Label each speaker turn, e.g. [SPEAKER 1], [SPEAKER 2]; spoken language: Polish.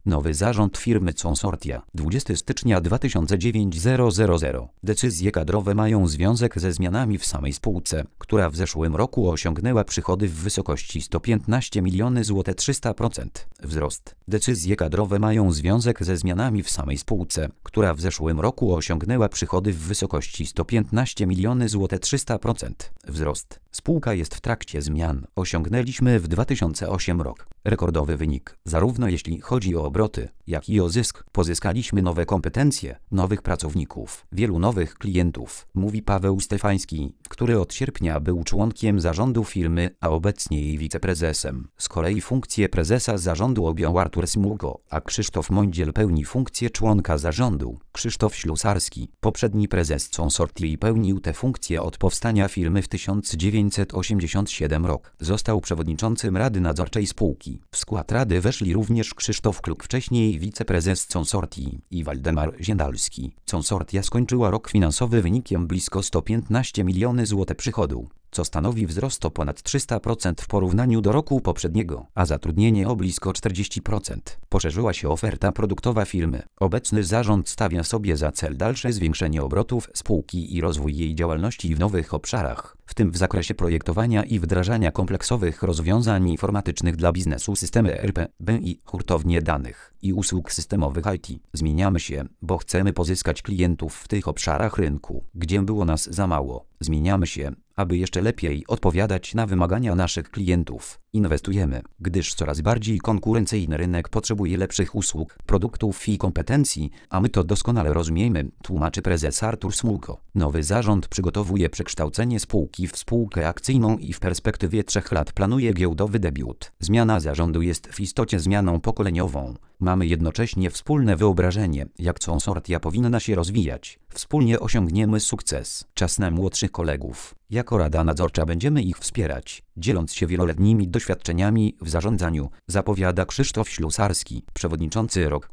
[SPEAKER 1] Nowy zarząd firmy Consortia. 20 stycznia 2009 000. Decyzje kadrowe mają związek ze zmianami w samej spółce, która w zeszłym roku osiągnęła przychody w wysokości 115 miliony zł 300%. Wzrost. Decyzje kadrowe mają związek ze zmianami w samej spółce, która w zeszłym roku osiągnęła przychody w wysokości 115 miliony zł 300%. Wzrost. Spółka jest w trakcie zmian. Osiągnęliśmy w 2008 rok rekordowy wynik, zarówno jeśli chodzi o obroty, jak i o zysk. Pozyskaliśmy nowe kompetencje, nowych pracowników, wielu nowych klientów, mówi Paweł Stefański, który od sierpnia był członkiem zarządu firmy, a obecnie jej wiceprezesem. Z kolei funkcję prezesa zarządu objął Artur Smulko, a Krzysztof Mądziel pełni funkcję członka zarządu. Krzysztof Ślusarski, poprzedni prezes Consortii, pełnił tę funkcję od powstania firmy w 1987 rok. Został przewodniczącym Rady Nadzorczej spółki. W skład rady weszli również Krzysztof Kluk, wcześniej wiceprezes Consortii, i Waldemar Ziendalski. Consortia skończyła rok finansowy wynikiem blisko 115 miliony zł przychodu, co stanowi wzrost o ponad 300% w porównaniu do roku poprzedniego, a zatrudnienie o blisko 40%. Poszerzyła się oferta produktowa firmy. Obecny zarząd stawia sobie za cel dalsze zwiększenie obrotów spółki i rozwój jej działalności w nowych obszarach, w tym w zakresie projektowania i wdrażania kompleksowych rozwiązań informatycznych dla biznesu, systemy ERP, BI, hurtownie danych i usług systemowych IT. Zmieniamy się, bo chcemy pozyskać klientów w tych obszarach rynku, gdzie było nas za mało. Zmieniamy się, aby jeszcze lepiej odpowiadać na wymagania naszych klientów. Inwestujemy, gdyż coraz bardziej konkurencyjny rynek potrzebuje lepszych usług, produktów i kompetencji, a my to doskonale rozumiemy, tłumaczy prezes Artur Smulko. Nowy zarząd przygotowuje przekształcenie spółki w spółkę akcyjną i w perspektywie 3 lat planuje giełdowy debiut. Zmiana zarządu jest w istocie zmianą pokoleniową. Mamy jednocześnie wspólne wyobrażenie, jak Consortia powinna się rozwijać. Wspólnie osiągniemy sukces. Czas na młodszych kolegów. Jako Rada Nadzorcza będziemy ich wspierać, dzieląc się wieloletnimi doświadczeniami w zarządzaniu, zapowiada Krzysztof Ślusarski, przewodniczący ROK.